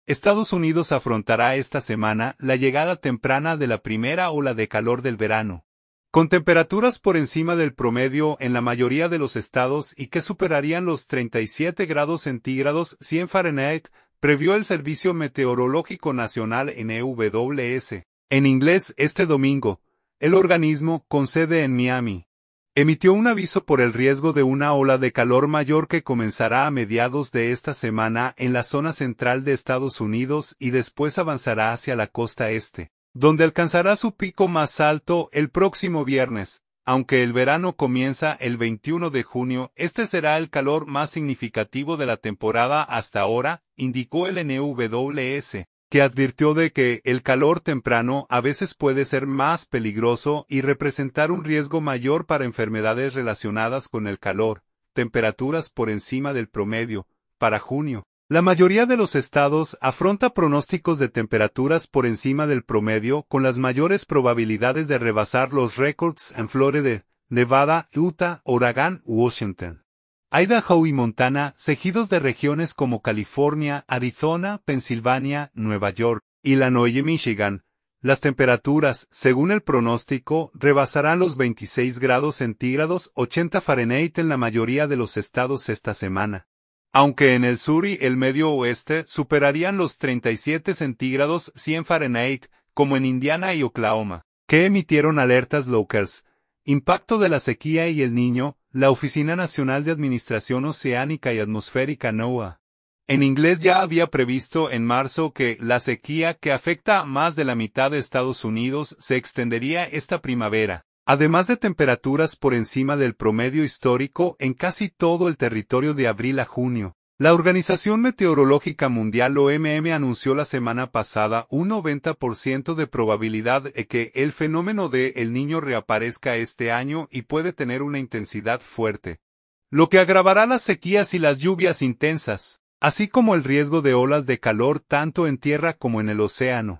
Estados Unidos afrontará esta semana la llegada temprana de la primera ola de calor del verano, con temperaturas por encima del promedio en la mayoría de los estados y que superarían los 37 grados centígrados 100 Fahrenheit, previó el Servicio Meteorológico Nacional NWS. En inglés, este domingo, el organismo, con sede en Miami, emitió un aviso por el riesgo de una ola de calor mayor que comenzará a mediados de esta semana en la zona central de Estados Unidos y después avanzará hacia la costa este, donde alcanzará su pico más alto el próximo viernes. Aunque el verano comienza el 21 de junio, este será el calor más significativo de la temporada hasta ahora, indicó el NWS, que advirtió de que el calor temprano a veces puede ser más peligroso y representar un riesgo mayor para enfermedades relacionadas con el calor. Temperaturas por encima del promedio. Para junio, la mayoría de los estados afronta pronósticos de temperaturas por encima del promedio con las mayores probabilidades de rebasar los récords en Florida, Nevada, Utah, Oregon, Washington, Idaho y Montana, seguidos de regiones como California, Arizona, Pensilvania, Nueva York, Illinois y Michigan. Las temperaturas, según el pronóstico, rebasarán los 26 grados centígrados 80 Fahrenheit en la mayoría de los estados esta semana, aunque en el sur y el medio oeste superarían los 37 centígrados 100 Fahrenheit, como en Indiana y Oklahoma, que emitieron alertas locales. Impacto de la sequía y el Niño. La Oficina Nacional de Administración Oceánica y Atmosférica NOAA, en inglés, ya había previsto en marzo que la sequía que afecta a más de la mitad de Estados Unidos se extendería esta primavera, además de temperaturas por encima del promedio histórico en casi todo el territorio de abril a junio. La Organización Meteorológica Mundial OMM anunció la semana pasada un 90% de probabilidad de que el fenómeno de El Niño reaparezca este año y puede tener una intensidad fuerte, lo que agravará las sequías y las lluvias intensas, así como el riesgo de olas de calor tanto en tierra como en el océano.